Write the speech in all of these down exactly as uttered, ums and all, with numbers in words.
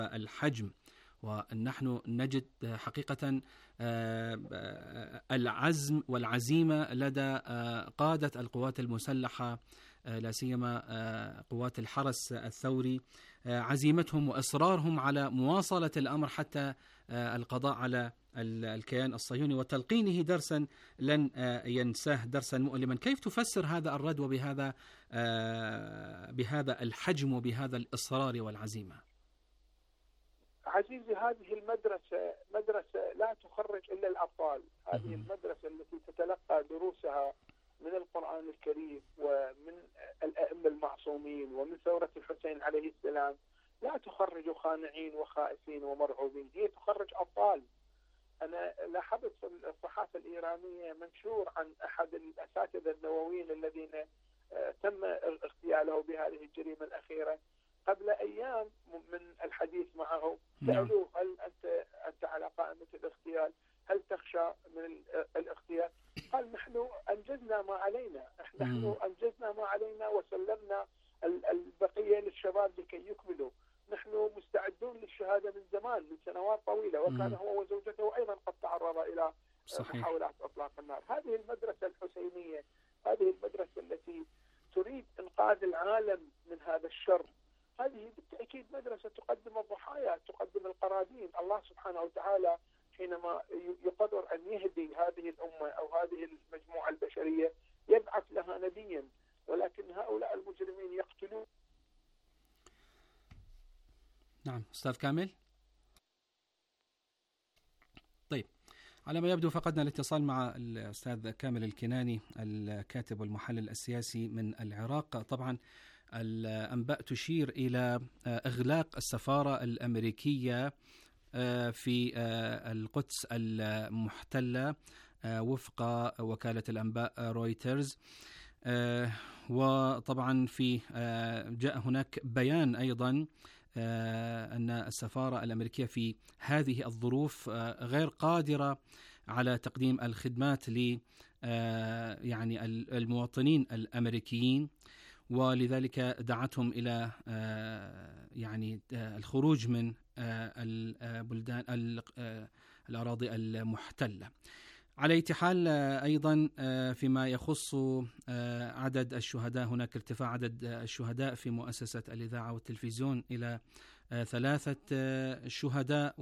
الحجم، ونحن نجد حقيقة العزم والعزيمة لدى قادة القوات المسلحة، لا سيما قوات الحرس الثوري، عزيمتهم وإصرارهم على مواصلة الأمر حتى القضاء على الكيان الصهيوني وتلقينه درسا لن ينساه، درسا مؤلما. كيف تفسر هذا الرد وبهذا بهذا الحجم وبهذا الإصرار والعزيمة؟ عزيزي، هذه المدرسة مدرسة لا تخرج إلا الأبطال. هذه المدرسة التي تتلقى دروسها من القرآن الكريم ومن الأئمة المعصومين ومن ثورة الحسين عليه السلام لا تخرج خانعين وخائفين ومرعوبين، هي تخرج أبطال. أنا لاحظت في الصحافة الإيرانية منشور عن أحد الأساتذة النوويين الذين تم اغتياله بهذه الجريمة الأخيرة قبل أيام من الحديث معه. سألوه: هل أنت أنت على قائمة الاغتيال؟ هل تخشى من الاغتيال؟ قال: نحن أنجزنا ما علينا، نحن أنجزنا ما علينا وسلمنا البقية للشباب لكي يكملوا. نحن مستعدون للشهادة من زمان، من سنوات طويلة، وكان هو وزوجته أيضا قد تعرض إلى صحيح. محاولات إطلاق النار. هذه المدرسة الحسينية، هذه المدرسة التي تريد إنقاذ العالم من هذا الشر، هذه بالتأكيد مدرسة تقدم الضحايا، تقدم القرابين. الله سبحانه وتعالى حينما يقرر أن يهدي هذه الأمة أو هذه المجموعة البشرية يبعث لها نبيا، ولكن هؤلاء المجرمين يقتلون. نعم أستاذ كامل. طيب، على ما يبدو فقدنا الاتصال مع الأستاذ كامل الكناني، الكاتب والمحلل السياسي من العراق. طبعا الأنباء تشير إلى إغلاق السفارة الأمريكية في القدس المحتلة وفق وكالة الأنباء رويترز، وطبعا في جاء هناك بيان أيضا أن السفارة الأمريكية في هذه الظروف غير قادرة على تقديم الخدمات ل يعني المواطنين الأمريكيين، ولذلك دعتهم إلى يعني الخروج من البلدان الأراضي المحتلة. على أي حال أيضا فيما يخص عدد الشهداء، هناك ارتفاع عدد الشهداء في مؤسسة الإذاعة والتلفزيون إلى ثلاثة شهداء،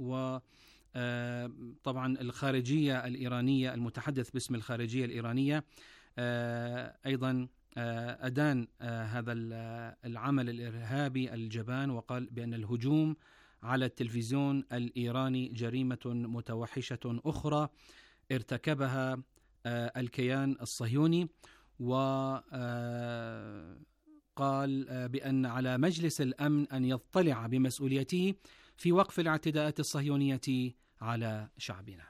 وطبعا الخارجية الإيرانية، المتحدث باسم الخارجية الإيرانية أيضا أدان هذا العمل الإرهابي الجبان، وقال بأن الهجوم على التلفزيون الإيراني جريمة متوحشة أخرى ارتكبها الكيان الصهيوني، وقال بأن على مجلس الأمن أن يطلع بمسؤوليته في وقف الاعتداءات الصهيونية على شعبنا.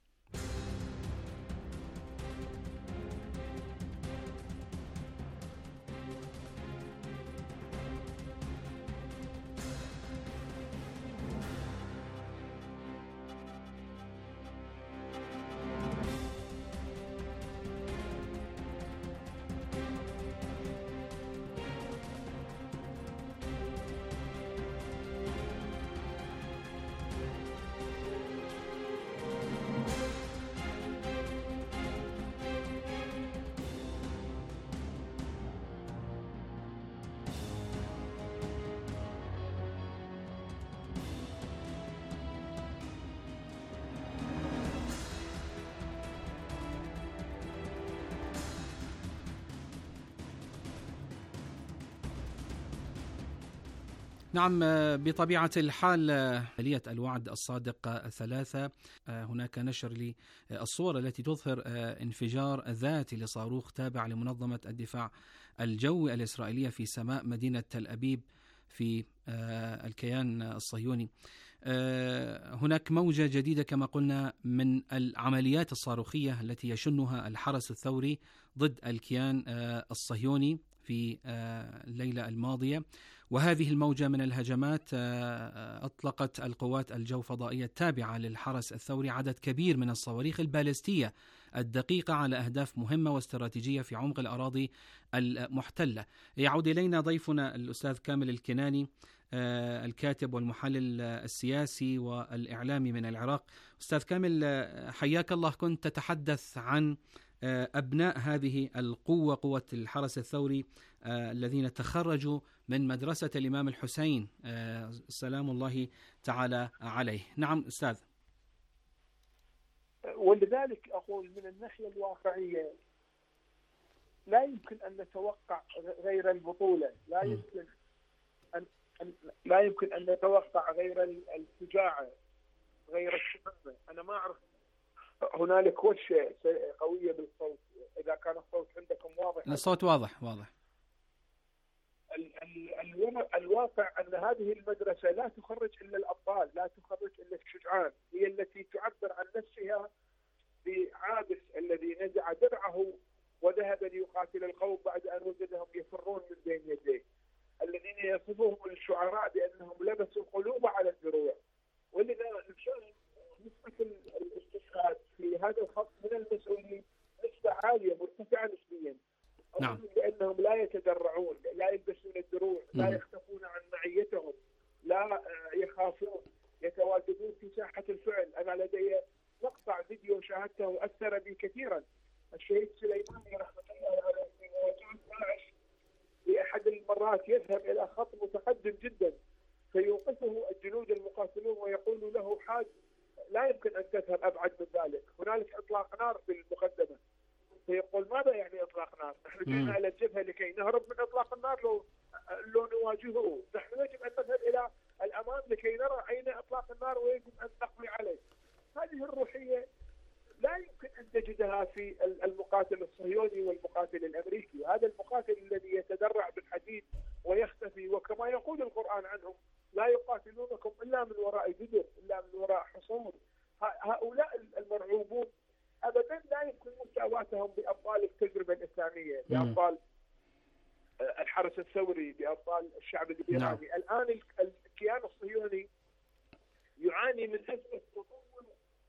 نعم، بطبيعة الحال آلية الوعد الصادق الثلاثة، هناك نشر للصور التي تظهر انفجار ذاتي لصاروخ تابع لمنظمة الدفاع الجوي الإسرائيلية في سماء مدينة تل أبيب في الكيان الصهيوني. هناك موجة جديدة كما قلنا من العمليات الصاروخية التي يشنها الحرس الثوري ضد الكيان الصهيوني في الليلة الماضية، وهذه الموجة من الهجمات أطلقت القوات الجوفضائية التابعة للحرس الثوري عدد كبير من الصواريخ البالستية الدقيقة على أهداف مهمة واستراتيجية في عمق الأراضي المحتلة. يعود إلينا ضيفنا الأستاذ كامل الكناني، الكاتب والمحلل السياسي والإعلامي من العراق. أستاذ كامل، حياك الله. كنت تتحدث عن أبناء هذه القوة، قوة الحرس الثوري، الذين تخرجوا من مدرسة الإمام الحسين سلام الله تعالى عليه. نعم أستاذ. ولذلك أقول من الناحية الواقعية لا يمكن أن نتوقع غير البطولة، لا يمكن أن لا يمكن أن نتوقع غير الشجاعة، غير الشهامة. أنا ما أعرف هنالك وشة قوية بالصوت، إذا كان الصوت عندكم واضح. الصوت واضح واضح. الواقع أن هذه المدرسة لا تخرج إلا الأبطال، لا تخرج إلا الشجعان، هي التي تعبر عن نفسها بعابس الذي نزع درعه وذهب ليقاتل القوم بعد أن وجدهم يفرون من بين يديه، الذين يصفهم الشعراء بأنهم لبسوا القلوب على الدروع. ولذا نشاهد نسبة الاستشهاد في هذا الخط من المسؤولين نسبة عالية مرتفعة نسبيا. نعم. لأنهم لا يتدرعون، لا يلبسون الدروع، لا يختفون عن معيتهم، لا يخافون، يتواجدون في ساحة الفعل. أنا لدي مقطع فيديو شاهدته وأثر بي كثيرا. الشهيد سليماني رحمة الله عليه في مواجهة داعش في أحد المرات يذهب إلى خط متقدم جدا، فيوقفه الجنود المقاتلون ويقول له: حاج، لا يمكن أن تذهب أبعد من ذلك، هنالك إطلاق نار في المقدمة. فيقول: ماذا يعني إطلاق نار؟ نحن جئنا إلى الجبهة لكي نهرب من إطلاق النار، لو لو نواجهه. نحن يجب أن نذهب إلى الأمام لكي نرى أين إطلاق النار ويجب أن نقضي عليه. هذه الروحية لا يمكن أن تجدها في المقاتل الصهيوني والمقاتل الأمريكي. هذا المقاتل الذي يتدرع بالحديد ويختفي، وكما يقول القرآن عنهم: لا يقاتلونكم إلا من وراء جدر، إلا من وراء حصون. هؤلاء المرعوبون أبدا لا يمكن مساواتهم بأبطال التجربة الإسلامية، بأبطال الحرس الثوري، بأبطال الشعب الإيراني. نعم. الآن الكيان الصهيوني يعاني من أزمة تطور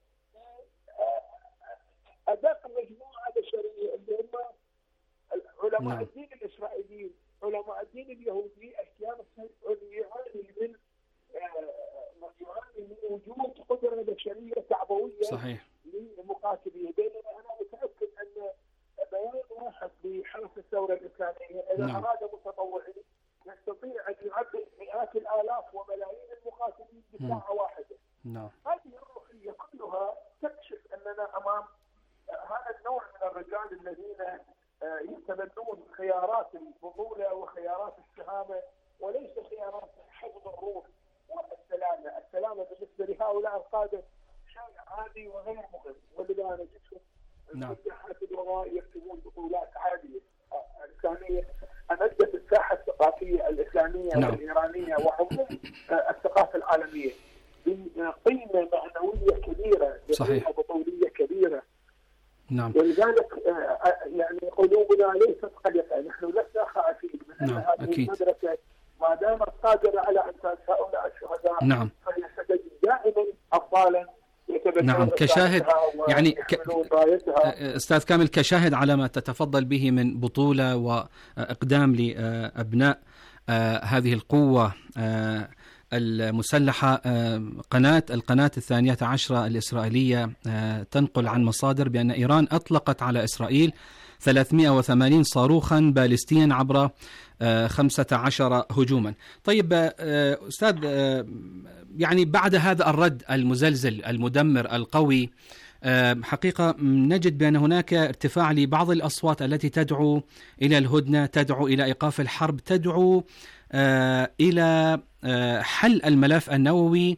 أدق مجموعة بشرية اللي هم علماء نعم. الدين الإسرائيليين، علماء الدين اليهودي. الكيان الصهيوني يعاني من يعاني من وجود قدرة بشرية تعبوية صحيح لمقاتليه. بينما أنا متأكد أن بيان واحد بحرس الثورة الإسلامية إذا نعم. أراد متطوعين يستطيع أن يعبر مئات الآلاف وملايين المقاتلين بساعة واحدة. نعم. هذه الروحية كلها تكشف أننا أمام هذا النوع من الرجال الذين يتبنون خيارات البطولة وخيارات الشهامة وليس خيارات حفظ الروح والسلامة. السلامة بالنسبة لهؤلاء القادة شيء عادي وغير مهم، ولذا نجدهم نعم. المساحات الوراء يكتبون بطولات عادية إنسانية أمدت الساحة الثقافية الإسلامية نعم. والإيرانية وعموم الثقافة العالمية بقيمة معنوية كبيرة، صحيح. بطولية كبيرة. نعم. ولذلك يعني قلوبنا ليست قلقة، نحن لسنا خائفين من نعم. أن هذه أكيد. المدرسة ما دامت قادرة على إنتاج هؤلاء الشهداء نعم. فهي ستجد دائما أبطالا نعم. كشاهد يعني ك... أستاذ كامل، كشاهد على ما تتفضل به من بطولة وإقدام لأبناء هذه القوة المسلحة، قناة القناة الثانية عشرة الإسرائيلية تنقل عن مصادر بأن إيران أطلقت على إسرائيل ثلاثمئة وثمانين صاروخا باليستيا عبر خمسة عشر هجوما. طيب أستاذ، يعني بعد هذا الرد المزلزل المدمر القوي، حقيقة نجد بأن هناك ارتفاع لبعض الأصوات التي تدعو إلى الهدنة، تدعو إلى إيقاف الحرب، تدعو إلى حل الملف النووي.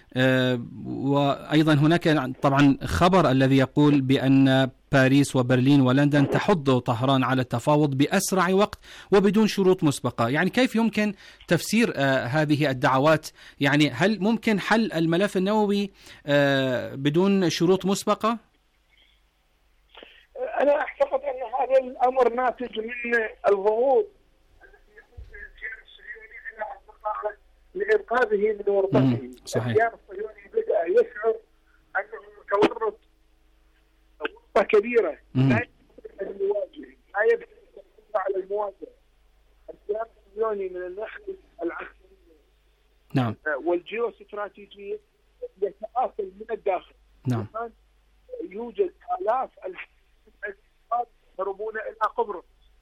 وأيضا هناك طبعا خبر الذي يقول بأن باريس وبرلين ولندن تحض طهران على التفاوض بأسرع وقت وبدون شروط مسبقة. يعني كيف يمكن تفسير هذه الدعوات؟ يعني هل ممكن حل الملف النووي بدون شروط مسبقة؟ أنا أعتقد أن هذا الأمر ناتج من الضغوط لإنقاذه من ورطته. الكيان الصهيوني بدأ يشعر أنه متورط ورطة كبيرة لا يستطيع أن يواجه، لا يستطيع على المواجهة. الكيان الصهيوني من الناحية العسكرية نعم. والجيو استراتيجية يتآكل من الداخل. نعم. يوجد آلاف الأفراد يهربون إلى قبرص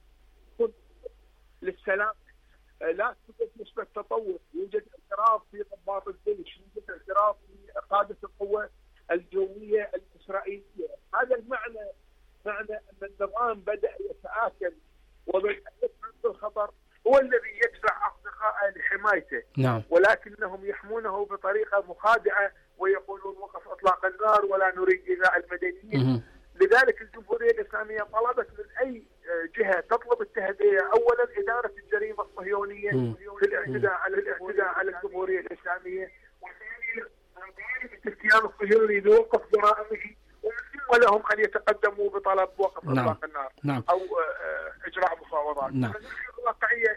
للسلام. لا توجد نسبة تطور، يوجد اعتراف في ضباط الجيش، يوجد اعتراف في قادة القوة الجوية الإسرائيلية. هذا المعنى معنى أن النظام بدأ يتآكل وبدأ يشعر بالخطر، هو الذي يدفع أصدقائه لحمايته. نعم. ولكنهم يحمونه بطريقة مخادعة ويقولون وقف إطلاق النار ولا نريد إيذاء المدنيين. لذلك الجمهورية الإسلامية طلبت من أي جهة تطلب التهدئة أولا إدارة الجريمة الصهيونية في الاعتداء على الاعتداء على الجمهورية الإسلامية، وثانيا الكيان الصهيوني لوقف جرائمه، ثم لهم أن يتقدموا بطلب وقف نعم. إطلاق النار نعم. أو إجراء مفاوضات. نعم. الواقعية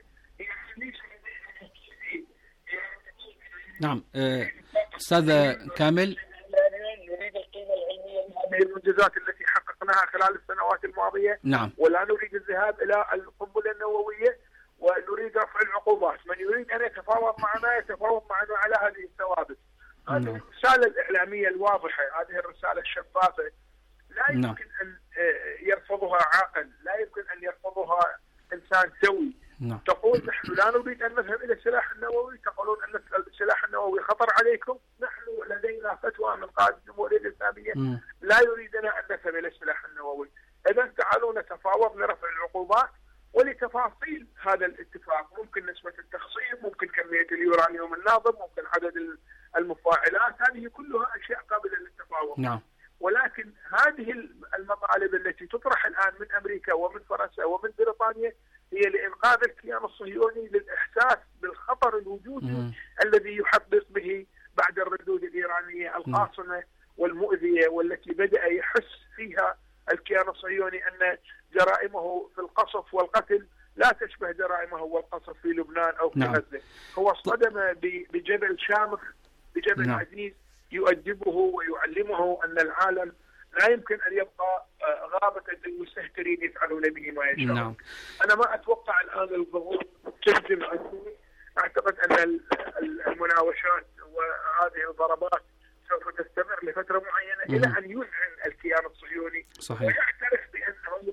نعم. أستاذ كامل، نريد القيمة العلمية لهذه المنجزات التي حققناها خلال السنوات الماضية. نعم. ولا نريد الذهاب إلى القنبلة النووية، ونريد رفع العقوبات. من يريد أن يتفاوض معنا يتفاوض معنا على هذه الثوابت. هذه نعم. الرسالة الإعلامية الواضحة، هذه الرسالة الشفافة لا يمكن نعم. أن يرفضها عاقل، لا يمكن أن يرفضها إنسان سوي. نعم. تقول نحن لا نريد أن نذهب إلى السلاح النووي، تقولون أن السلاح النووي خطر عليكم، نحن لدينا فتوى من قائد الجمهورية الإسلامية م. لا يريدنا أن نذهب إلى السلاح النووي. إذا تعالوا نتفاوض لرفع العقوبات ولتفاصيل هذا الاتفاق، ممكن نسبة التخصيب، ممكن كمية اليورانيوم الناظم، ممكن عدد المفاعلات، هذه كلها أشياء قابلة للتفاوض. نعم. ولكن هذه المطالب التي تطرح الآن من أمريكا ومن فرنسا ومن بريطانيا هي لإنقاذ الكيان الصهيوني للإحساس بالخطر الوجودي م. الذي يحقق به بعد الردود الإيرانية القاصمة والمؤذية، والتي بدأ يحس فيها الكيان الصهيوني أن جرائمه في القصف والقتل لا تشبه جرائمه والقصف في لبنان أو في غزة. نعم. هو اصطدم بجبل شامخ، بجبل نعم. عزيز يؤدبه ويعلمه أن العالم لا يمكن أن يبقى غابة المستهترين يفعلون به ما يشاءون. نعم. أنا ما أتوقع الآن الظهور تنجم عني. أعتقد أن المناوشات وهذه الضربات سوف تستمر لفترة معينة مم. إلى أن يذعن الكيان الصهيوني صحيح. ويعترف بأنه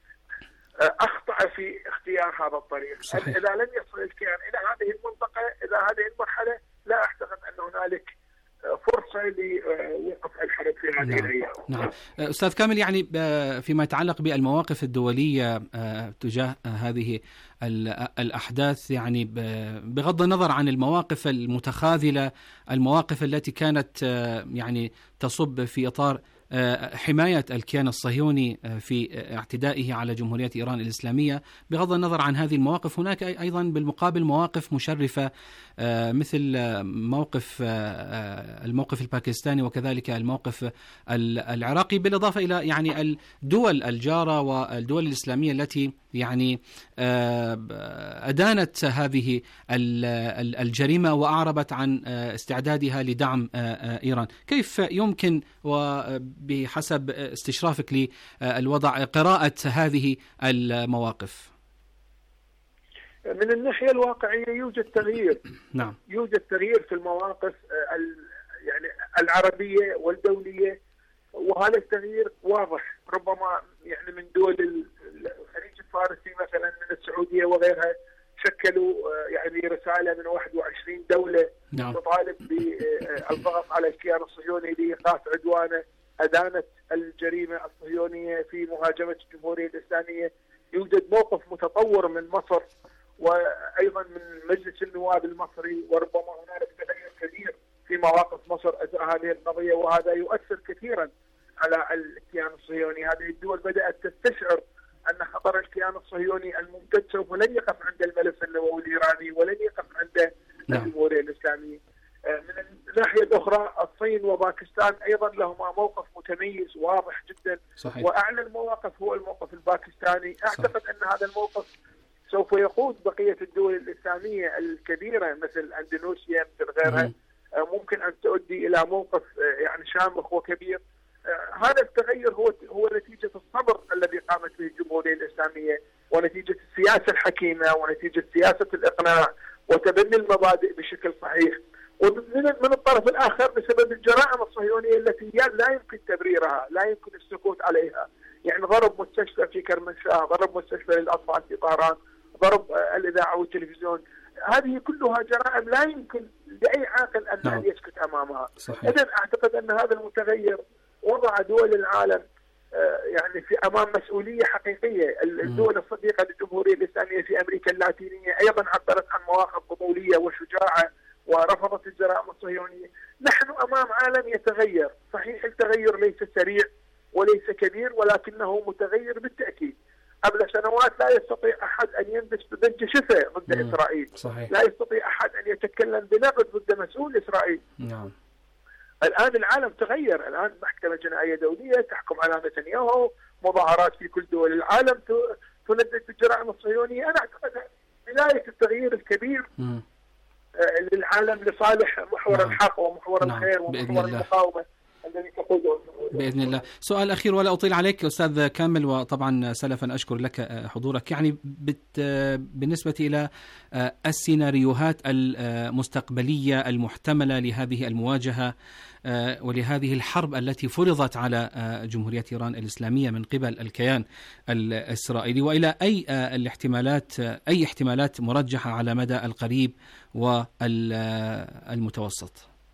أخطأ في اختيار هذا الطريق. صحيح. إذا لم يصل الكيان إلى هذه المنطقة، إلى هذه المرحلة، لا أعتقد أن هنالك فرصة لوقف الحرب في هذه نعم. الأيام. نعم. أستاذ كامل، يعني فيما يتعلق بالمواقف الدولية تجاه هذه الأحداث، يعني بغض النظر عن المواقف المتخاذلة، المواقف التي كانت يعني تصب في إطار حماية الكيان الصهيوني في اعتدائه على جمهورية إيران الإسلامية، بغض النظر عن هذه المواقف هناك أيضا بالمقابل مواقف مشرفة مثل موقف الموقف الباكستاني وكذلك الموقف العراقي، بالإضافة إلى يعني الدول الجارة والدول الإسلامية التي يعني أدانت هذه الجريمة وأعربت عن استعدادها لدعم إيران. كيف يمكن وبحسب استشرافك للوضع قراءة هذه المواقف؟ من الناحية الواقعية يوجد تغيير. نعم. يوجد تغيير في المواقف يعني العربية والدولية، وهذا التغيير واضح. ربما يعني من دول الخليج الفارسي مثلا، من السعودية وغيرها، شكلوا يعني رسالة من واحد وعشرين دولة نعم. تطالب بالضغط على الكيان الصهيوني لإيقاف عدوانه، أدانت الجريمة الصهيونية في مهاجمة الجمهورية الإسلامية. يوجد موقف متطور من مصر وأيضا من مجلس النواب المصري، وربما هنالك تغير كبير في مواقف مصر أثر هذه القضية، وهذا يؤثر كثيرا على الكيان الصهيوني. هذه الدول بدأت تستشعر أن خطر الكيان الصهيوني الممتد سوف لن يقف عند الملف النووي الإيراني ولن يقف عند الجمهورية الإسلامية. من الناحية الأخرى الصين وباكستان أيضا لهما موقف متميز واضح جدا. صحيح. وأعلى المواقف هو الموقف الباكستاني. أعتقد صحيح. أن هذا الموقف سوف يقود بقية الدول الإسلامية الكبيرة مثل أندونيسيا مثل غيرها، ممكن أن تؤدي إلى موقف يعني شامخ وكبير. هذا التغير هو هو نتيجة الصبر الذي قامت به الجمهورية الإسلامية، ونتيجة السياسة الحكيمة، ونتيجة سياسة الإقناع وتبني المبادئ بشكل صحيح. ومن الطرف الآخر بسبب الجرائم الصهيونية التي لا يمكن تبريرها، لا يمكن السكوت عليها. يعني ضرب مستشفى في كرمنشاه، ضرب مستشفى للأطفال في طهران، ضرب الإذاعة والتلفزيون، هذه كلها جرائم لا يمكن لأي عاقل أن نعم. يسكت أمامها. إذن أعتقد أن هذا المتغير وضع دول العالم يعني في أمام مسؤولية حقيقية. الدول الصديقة للجمهورية الإسلامية في أمريكا اللاتينية أيضا عبرت عن مواقف بطولية وشجاعة ورفضت الجرائم الصهيونية. نحن أمام عالم يتغير، صحيح التغير ليس سريع وليس كبير، ولكنه متغير بالتأكيد. قبل سنوات لا يستطيع أحد أن ينبش ببنج شفة ضد مم. إسرائيل، صحيح. لا يستطيع أحد أن يتكلم بنقد ضد مسؤول إسرائيل. نعم. الآن العالم تغير، الآن محكمة جنائية دولية تحكم على نتنياهو، مظاهرات في كل دول العالم تندد بالجرائم الصهيونية. أنا أعتقد بداية التغيير الكبير م. للعالم لصالح محور نعم. الحق ومحور نعم. الخير ومحور المقاومة الذي تقوده. بإذن الله. سؤال أخير ولا أطيل عليك أستاذ كامل، وطبعا سلفا أشكر لك حضورك. يعني بالنسبة إلى السيناريوهات المستقبلية المحتملة لهذه المواجهة ولهذه الحرب التي فرضت على جمهورية إيران الإسلامية من قبل الكيان الإسرائيلي، وإلى أي الاحتمالات أي احتمالات مرجحة على مدى القريب والمتوسط؟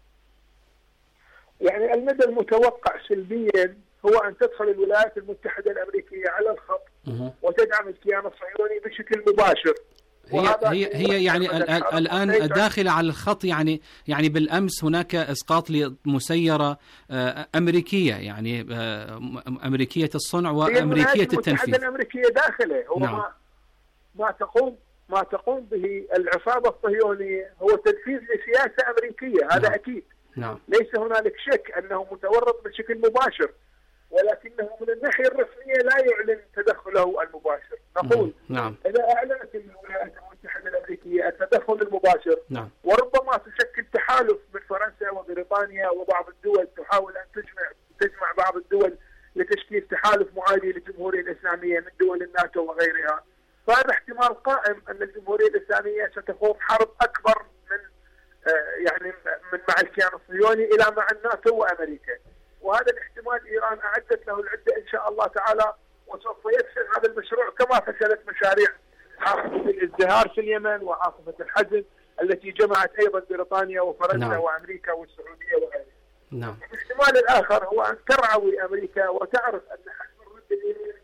يعني المدى المتوقع سلبيا هو أن تدخل الولايات المتحدة الأمريكية على الخط وتدعم الكيان الصهيوني بشكل مباشر. هي هي هي يعني الآن داخلة على الخط. يعني يعني بالأمس هناك إسقاط لمسيرة أمريكية، يعني أمريكية الصنع وأمريكية التنفيذ. الأمريكية داخله هو نعم. ما ما تقوم ما تقوم به العصابة الصهيونية هو تنفيذ لسياسة أمريكية، هذا نعم. أكيد. نعم. ليس هنالك شك أنه متورط بشكل مباشر، ولكنه من الناحية الرسمية لا يعلن تدخله المباشر. نقول نعم. إذا أعلنت الولايات المتحدة الأمريكية التدخل المباشر نعم. وربما تشكل تحالف من فرنسا وبريطانيا وبعض الدول تحاول أن تجمع تجمع بعض الدول لتشكيل تحالف معادي للجمهورية الإسلامية من دول الناتو وغيرها، فهذا احتمال قائم أن الجمهورية الإسلامية ستخوض حرب أكبر من يعني من مع الكيان الصهيوني إلى مع الناتو وأمريكا. وهذا الاحتمال إيران أعدت له العدة إن شاء الله تعالى، وسوف يفشل هذا المشروع كما فشلت مشاريع عاصفة الازدهار في اليمن وعاصفة الحزم التي جمعت أيضا بريطانيا وفرنسا نعم. وأمريكا والسعودية وغيرها. نعم. الاحتمال الآخر هو أن ترعوي أمريكا وتعرف أن حجم الرد الإيراني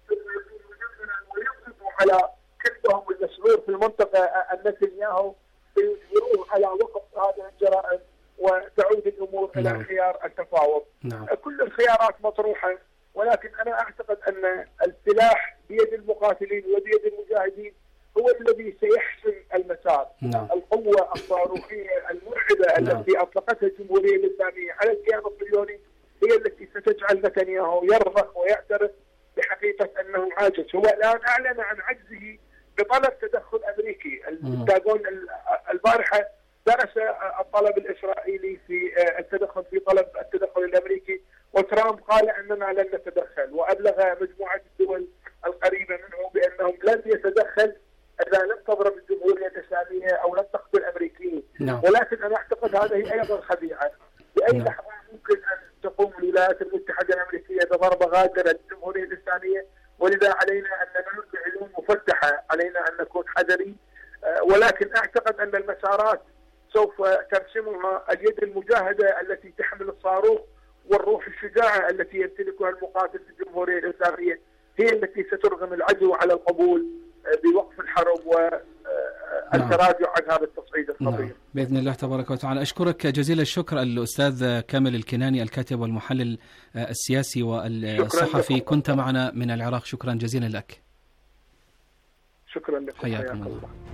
ويقضوا على كلبهم المسعور في المنطقة النتنياهو يجبروه على وقف هذه الجرائم وتعود الأمور نعم. إلى خيار التفاوض. نعم. كل الخيارات مطروحة، ولكن أنا أعتقد أن السلاح بيد المقاتلين وبيد المجاهدين هو الذي سيحسم المسار. نعم. القوة الصاروخية المرعبة نعم. التي أطلقتها الجمهورية الإسلامية على الكيان الصهيوني هي التي ستجعل نتنياهو يرضخ ويعترف بحقيقة أنه عاجز. هو الآن أعلن عن عجزه بطلب تدخل أمريكي. البنتاغون البارحة درس الطلب الإسرائيلي في التدخل في طلب التدخل الأمريكي، وترامب قال أننا لن نتدخل، وأبلغ مجموعة الدول القريبة منه بأنهم لن يتدخل إذا لم تضرب الجمهورية الإسلامية أو لم تقتل الأمريكيين. نعم. ولكن أنا أعتقد هذه أيضا خديعة. بأي نعم. لحظة ممكن أن تقوم الولايات المتحدة الأمريكية بضربة غادرة للجمهورية الإسلامية، ولذا علينا أن ننظر بعيون مفتحة، علينا أن نكون حذرين. ولكن أعتقد أن المسارات سوف ترسمها اليد المجاهدة التي تحمل الصاروخ والروح الشجاعة التي يمتلكها المقاتل في الجمهورية الإسلامية، هي التي سترغم العدو على القبول بوقف الحرب والتراجع عن هذا التصعيد الخطير. نعم. بإذن الله تبارك وتعالى. أشكرك جزيل الشكر الأستاذ كامل الكناني، الكاتب والمحلل السياسي والصحفي، كنت معنا من العراق. شكرا جزيلا لك. شكرا لكم. حياكم الله.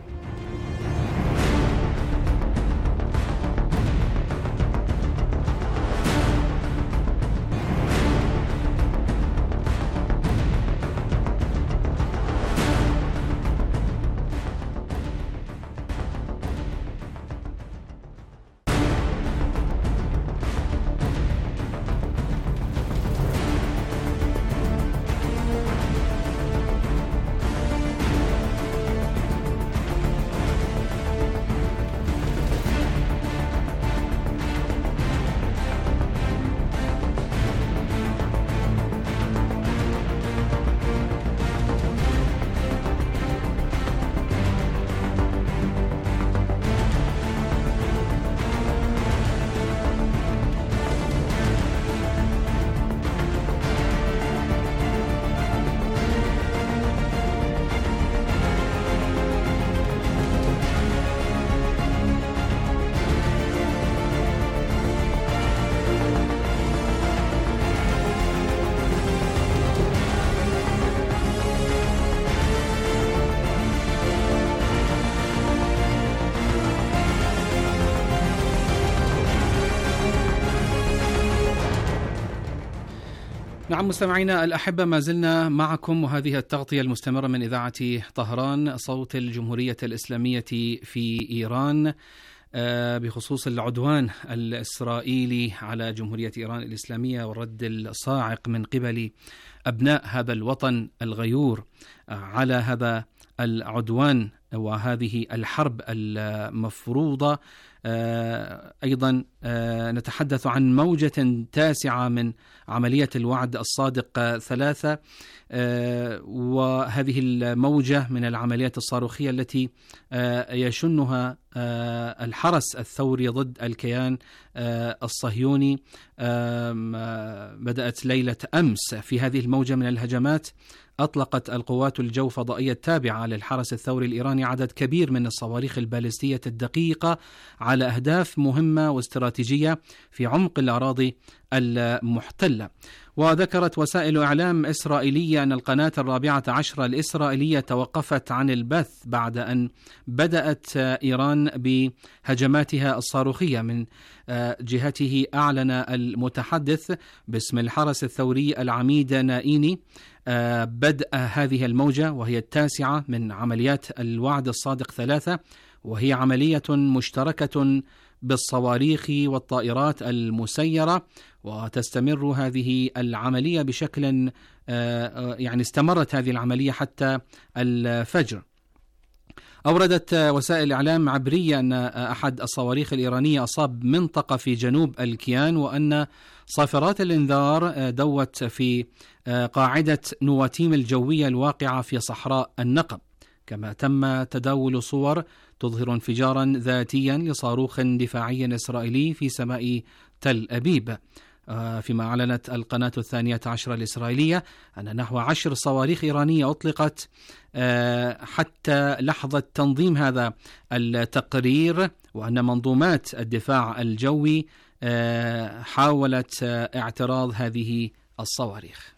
نعم مستمعينا الأحبة، ما زلنا معكم وهذه التغطية المستمرة من إذاعة طهران صوت الجمهورية الإسلامية في إيران بخصوص العدوان الإسرائيلي على جمهورية إيران الإسلامية والرد الصاعق من قبل أبناء هذا الوطن الغيور على هذا العدوان وهذه الحرب المفروضة. أيضا نتحدث عن موجة تاسعة من عملية الوعد الصادق ثلاثة، وهذه الموجة من العمليات الصاروخية التي يشنها الحرس الثوري ضد الكيان الصهيوني بدأت ليلة أمس. في هذه الموجة من الهجمات أطلقت القوات الجو فضائية التابعة للحرس الثوري الإيراني عدد كبير من الصواريخ البالستية الدقيقة على أهداف مهمة واستراتيجية في عمق الأراضي المحتلة. وذكرت وسائل إعلام إسرائيلية أن القناة الرابعة عشرة الإسرائيلية توقفت عن البث بعد أن بدأت إيران بهجماتها الصاروخية. من جهته أعلن المتحدث باسم الحرس الثوري العميد نائيني بدء هذه الموجة وهي التاسعة من عمليات الوعد الصادق ثلاثة، وهي عملية مشتركة بالصواريخ والطائرات المسيرة، وتستمر هذه العملية بشكل يعني استمرت هذه العملية حتى الفجر. أوردت وسائل الإعلام عبرية أن أحد الصواريخ الإيرانية أصاب منطقة في جنوب الكيان، وأن صافرات الإنذار دوت في قاعدة نواتيم الجوية الواقعة في صحراء النقب. كما تم تداول صور تظهر انفجارا ذاتيا لصاروخ دفاعي إسرائيلي في سماء تل أبيب. فيما أعلنت القناة الثانية عشرة الإسرائيلية أن نحو عشر صواريخ إيرانية أطلقت حتى لحظة تنظيم هذا التقرير، وأن منظومات الدفاع الجوي حاولت اعتراض هذه الصواريخ.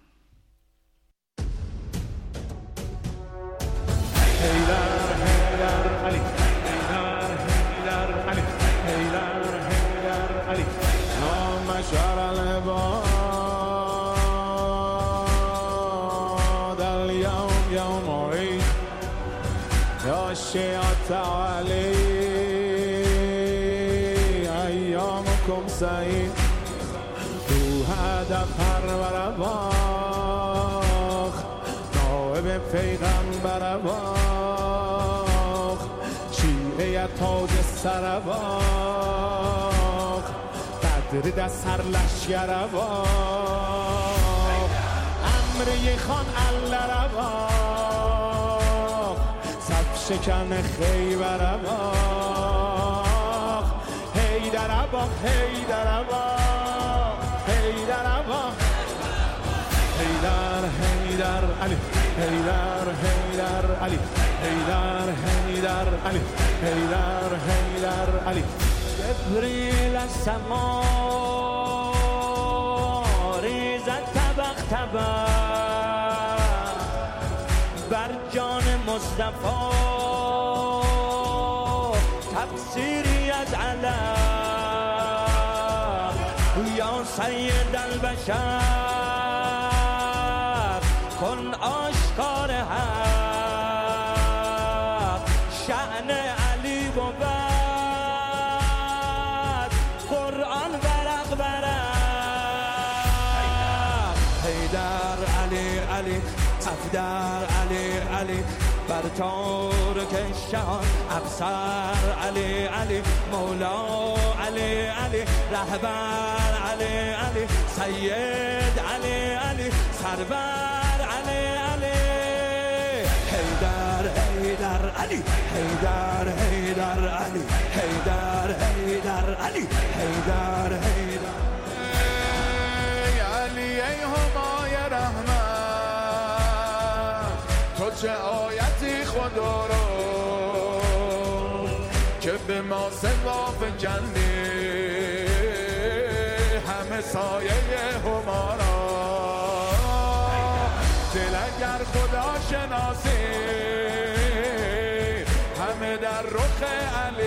تعالي أيامكم سعيد تو هدف پرور باخ نائب پیغمبر باخ شیعه تاج سر باخ بدر در سر لشگر باخ امری خان الله باخ شکن خیبر باخ حیدر باخ حیدر باخ حیدر باخ حیدر حیدر علی حیدر حیدر علی حیدر حیدر علی حیدر حیدر علی جبریل السما ریزد طبق طبق بر جان مصطفی تفسیری از علم یا سید البشر کن آشکار حق شأن علی بود قرآن ورق ورق حیدر علی علی افدر علی علی بر تارک شهان افسر علی علی مولا علی علی رهبر علی علی سید علی علی سرور علی علی حیدر حیدر علی حیدر حیدر علی حیدر حیدر علی حیدر حیدر علی ای همای رحمت تو چه آیتی خدا رو که به ما سواف جنی همه سایه همارا دل اگر خدا شناسی همه در رخ علی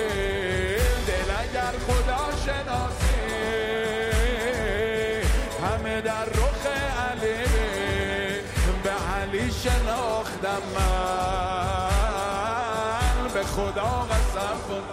بیل دل اگر خدا شناسی در رخ علی به علی شناختم من به خدا قسم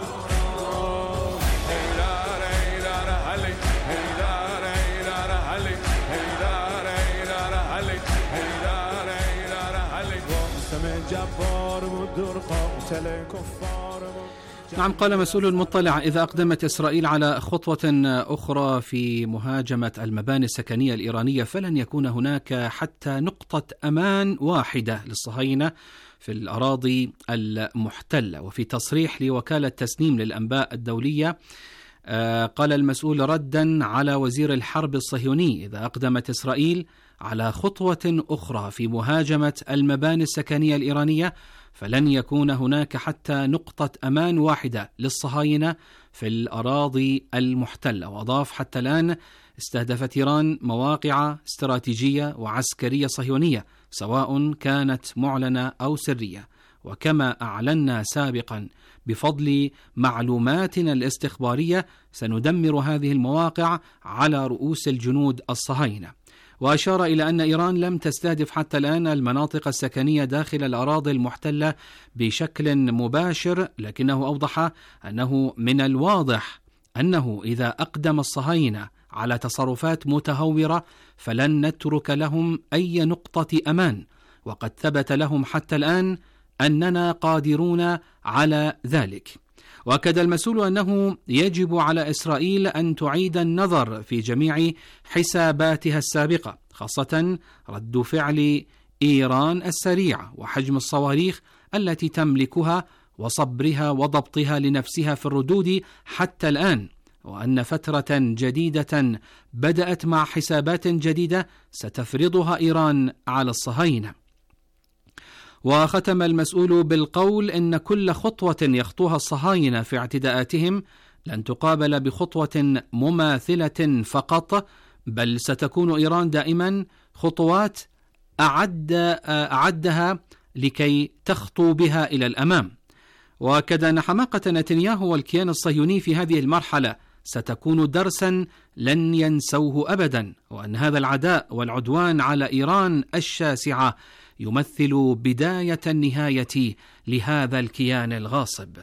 خودم ایدار ایدار علی ایدار ایدار علی ایدار ایدار علی ایدار ایدار علی قاسم جبار مدر قاتل کفار. نعم، قال مسؤول مطلع: إذا أقدمت إسرائيل على خطوة أخرى في مهاجمة المباني السكنية الإيرانية فلن يكون هناك حتى نقطة أمان واحدة للصهاينة في الأراضي المحتلة. وفي تصريح لوكالة تسنيم للأنباء الدولية قال المسؤول ردا على وزير الحرب الصهيوني: إذا أقدمت إسرائيل على خطوة أخرى في مهاجمة المباني السكنية الإيرانية فلن يكون هناك حتى نقطة أمان واحدة للصهاينة في الأراضي المحتلة. وأضاف: حتى الآن استهدفت إيران مواقع استراتيجية وعسكرية صهيونية سواء كانت معلنة أو سرية، وكما أعلنا سابقا بفضل معلوماتنا الاستخبارية سندمر هذه المواقع على رؤوس الجنود الصهاينة. وأشار إلى أن إيران لم تستهدف حتى الآن المناطق السكنية داخل الأراضي المحتلة بشكل مباشر، لكنه أوضح أنه من الواضح أنه إذا أقدم الصهاينة على تصرفات متهورة فلن نترك لهم أي نقطة أمان، وقد ثبت لهم حتى الآن أننا قادرون على ذلك. وأكد المسؤول أنه يجب على إسرائيل أن تعيد النظر في جميع حساباتها السابقة، خاصة رد فعل إيران السريع وحجم الصواريخ التي تملكها وصبرها وضبطها لنفسها في الردود حتى الآن، وأن فترة جديدة بدأت مع حسابات جديدة ستفرضها إيران على الصهاينة. وختم المسؤول بالقول إن كل خطوة يخطوها الصهاينة في اعتداءاتهم لن تقابل بخطوة مماثلة فقط، بل ستكون إيران دائما خطوات أعد أعدها لكي تخطو بها إلى الأمام. وكذا أن حماقة نتنياهو والكيان الصهيوني في هذه المرحلة ستكون درسا لن ينسوه أبدا، وأن هذا العداء والعدوان على إيران الشاسعة يمثل بداية النهاية لهذا الكيان الغاصب.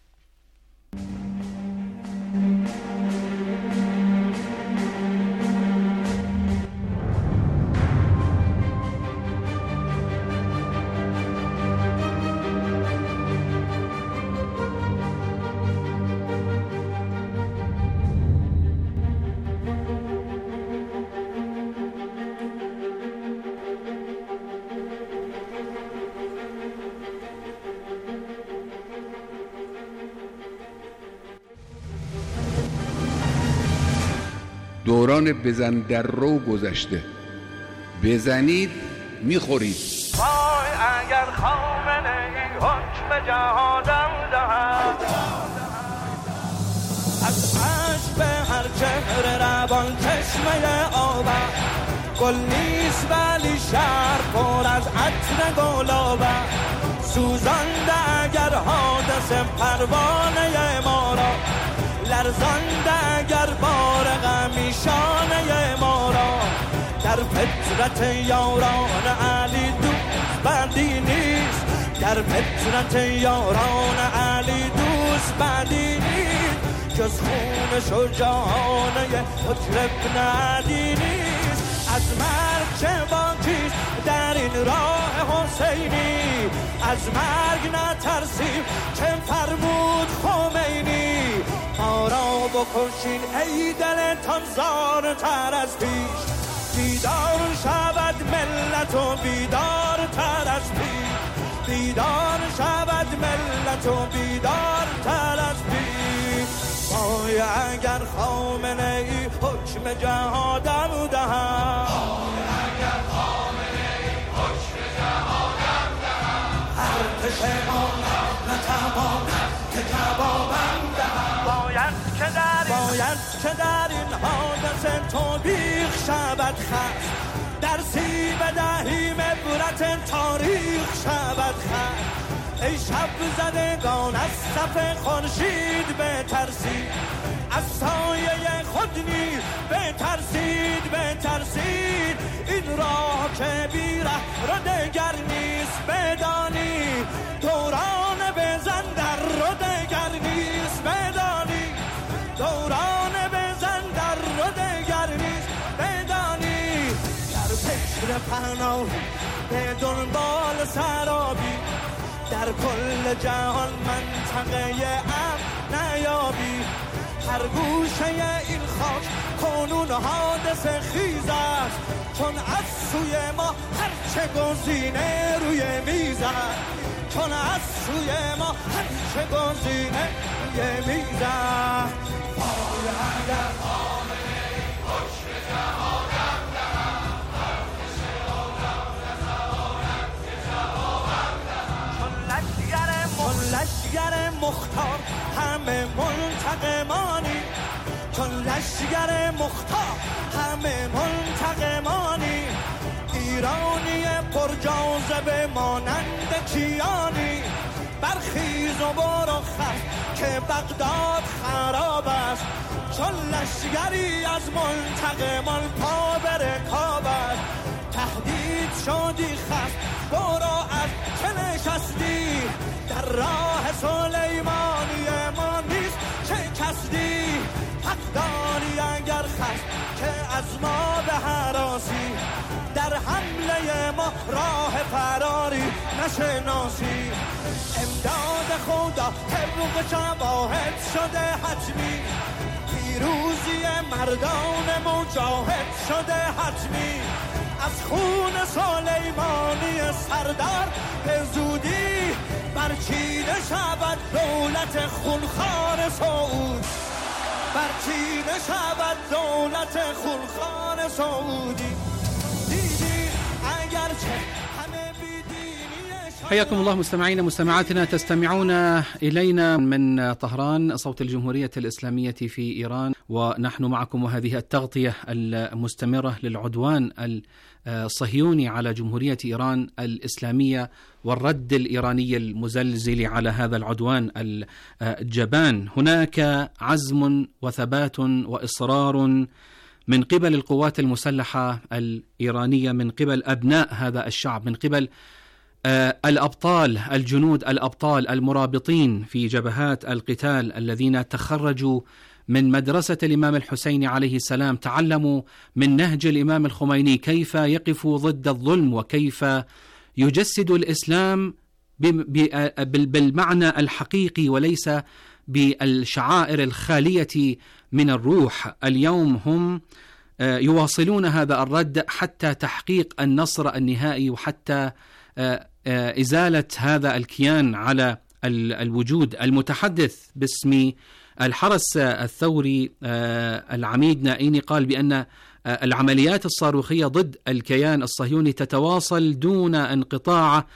دوران بزن در رو گذشته، بزنید میخورید. وای اگر خامنه ای حکم جهادم دهد، از عشق به هر چهره روان چشمه آبم، گل نیست ولی شهر پر از عطر گلابم، سوزانده اگر حادثه پروانه ما را، لرزانده اگر بار غمی شانه ما را، در فطرت یاران علی دوست بندی نیست، در فطرت یاران علی دوست بندی نیست، جز خون شجاعانه حجر ابن علی نیست. از مرگ چه باکیست در این راه حسینی، از مرگ نترسیم چه فرمود خمینی، ما را بکشین ای دلتان زارتر از پیش، بیدار شود ملت و بیدار تر از پیش، بیدار شود ملت و بیدار تر از پیش. وای اگر خامنه ای حکم جهادم دهد، وای اگر خامنه ای حکم جهادم دهد، ارتش ما نتواند که جوابم دهد، باید که در باید که در این حادثه توبیخ شود خست، در سی بدهیم عبرت تاریخ شود خست. ای شب زدگان از صف خورشید بترسید، از سایه خود خود نیز بترسید بترسید این راه که بیره را دگر نیست بدانی دوران بزن در را دگر نیست بدانی دوران بزن در را دگر نیست بدانی در فکر پناه به دنبال سرابی در کل جهان منطقه امن نیابی هر گوشه این خاک کنون حادثه خیز است چون از سوی ما هرچه گزینه روی میز است چون از سوی ما هرچه گزینه روی میز است پای اگر آمنه حکم جهانم دهم ارتش آدم نتواند که جوابم دهم چون لشگر چون لشگر مختار همه منتقمانی چون لشگر مختار همه منتقمانی ایرانی پر جاذبه مانند کیانی برخیز و برو خف که بغداد خراب است چون لشگری از منتقمان پا به رکاب است تهدید شدی خف برو از چه نشستی در راه سلیمانی ما نیست چه کسدی حق داری اگر خست که از ما به هراسی در حمله ما راه فراری نشناسی امداد خدا طبق شواهد شده حتمی پیروزی مردان مجاهد شده حتمی از خون سلیمانی سردار به زودی برچیده شود دولت خونخوار سعود برچیده شود دولت خونخوار سعودی دیدی اگرچه همه بیدینی حياكم الله مستمعينا مستمعاتنا تستمعون إلينا من طهران صوت الجمهورية الإسلامية في إيران ونحن معكم وهذه التغطية المستمرة للعدوان الصهيوني على جمهورية إيران الإسلامية والرد الإيراني المزلزل على هذا العدوان الجبان. هناك عزم وثبات وإصرار من قبل القوات المسلحة الإيرانية من قبل أبناء هذا الشعب من قبل الأبطال الجنود الأبطال المرابطين في جبهات القتال الذين تخرجوا من مدرسة الإمام الحسين عليه السلام تعلموا من نهج الإمام الخميني كيف يقفوا ضد الظلم وكيف يجسد الإسلام بالمعنى الحقيقي وليس بالشعائر الخالية من الروح. اليوم هم يواصلون هذا الرد حتى تحقيق النصر النهائي وحتى إزالة هذا الكيان على الوجود. المتحدث باسم الحرس الثوري العميد نائيني قال بأن العمليات الصاروخية ضد الكيان الصهيوني تتواصل دون انقطاع،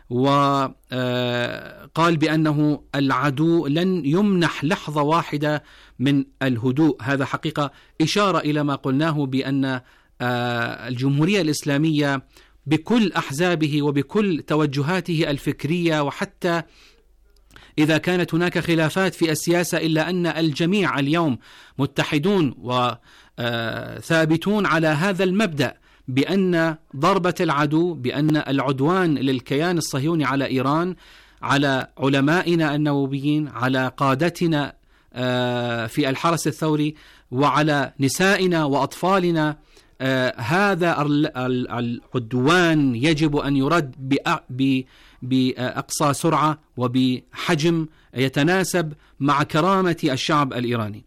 وقال بأنه العدو لن يمنح لحظة واحدة من الهدوء. هذا حقيقة إشارة إلى ما قلناه بأن الجمهورية الإسلامية بكل أحزابه وبكل توجهاته الفكرية وحتى إذا كانت هناك خلافات في السياسة إلا أن الجميع اليوم متحدون وثابتون على هذا المبدأ بأن ضربة العدو بأن العدوان للكيان الصهيوني على إيران على علمائنا النوويين على قادتنا في الحرس الثوري وعلى نسائنا وأطفالنا هذا العدوان يجب أن يرد بأقصى سرعة وبحجم يتناسب مع كرامة الشعب الإيراني.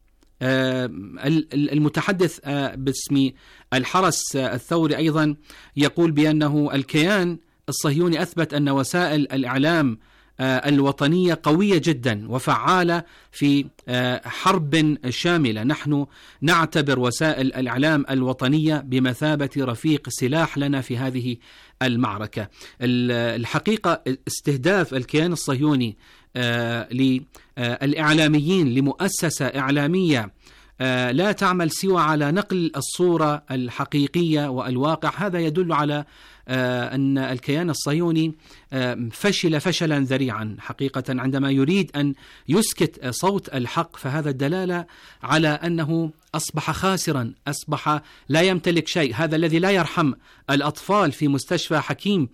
المتحدث باسم الحرس الثوري أيضا يقول بأنه الكيان الصهيوني أثبت أن وسائل الإعلام الوطنية قوية جدا وفعالة في حرب شاملة. نحن نعتبر وسائل الإعلام الوطنية بمثابة رفيق سلاح لنا في هذه المعركة. الحقيقة استهداف الكيان الصهيوني للإعلاميين لمؤسسة إعلامية لا تعمل سوى على نقل الصورة الحقيقية والواقع. هذا يدل على أن الكيان الصهيوني فشل فشلا ذريعا حقيقة عندما يريد أن يسكت صوت الحق، فهذا الدلالة على أنه أصبح خاسرا، أصبح لا يمتلك شيء. هذا الذي لا يرحم الأطفال في مستشفى حكيم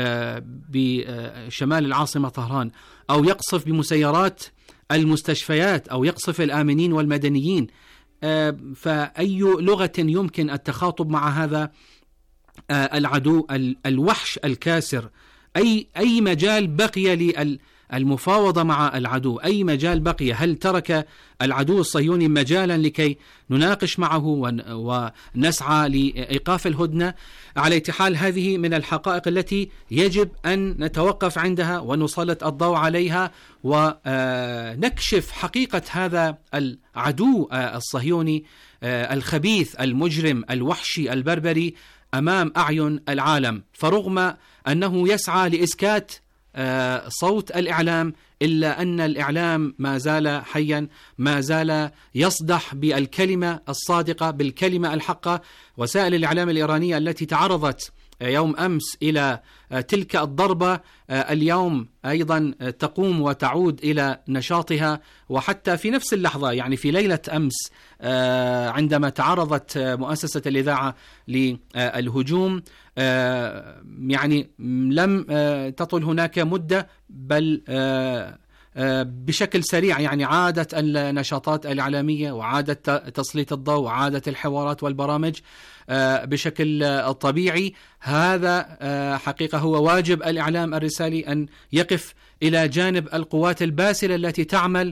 بشمال العاصمة طهران، أو يقصف بمسيرات المستشفيات، أو يقصف الآمنين والمدنيين، فأي لغة يمكن التخاطب مع هذا العدو الوحش الكاسر؟ أي أي مجال بقي للمفاوضة مع العدو؟ أي مجال بقي؟ هل ترك العدو الصهيوني مجالا لكي نناقش معه ونسعى لإيقاف الهدنة؟ على أي حال هذه من الحقائق التي يجب أن نتوقف عندها ونسلط الضوء عليها، ونكشف حقيقة هذا العدو الصهيوني الخبيث المجرم الوحشي البربري أمام أعين العالم. فرغم أنه يسعى لإسكات صوت الإعلام، إلا أن الإعلام ما زال حيا، ما زال يصدح بالكلمة الصادقة، بالكلمة الحقة. وسائل الإعلام الإيرانية التي تعرضت يوم أمس إلى تلك الضربة اليوم أيضا تقوم وتعود إلى نشاطها، وحتى في نفس اللحظة يعني في ليلة أمس عندما تعرضت مؤسسة الإذاعة للهجوم يعني لم تطل هناك مدة، بل بشكل سريع يعني عادت النشاطات الإعلامية، وعادت تسليط الضوء، وعادت الحوارات والبرامج بشكل طبيعي. هذا حقيقة هو واجب الإعلام الرسالي، أن يقف إلى جانب القوات الباسلة التي تعمل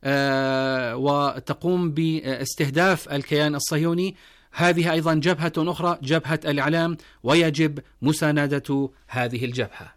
وتقوم باستهداف الكيان الصهيوني. هذه أيضا جبهة أخرى، جبهة الإعلام، ويجب مساندة هذه الجبهة.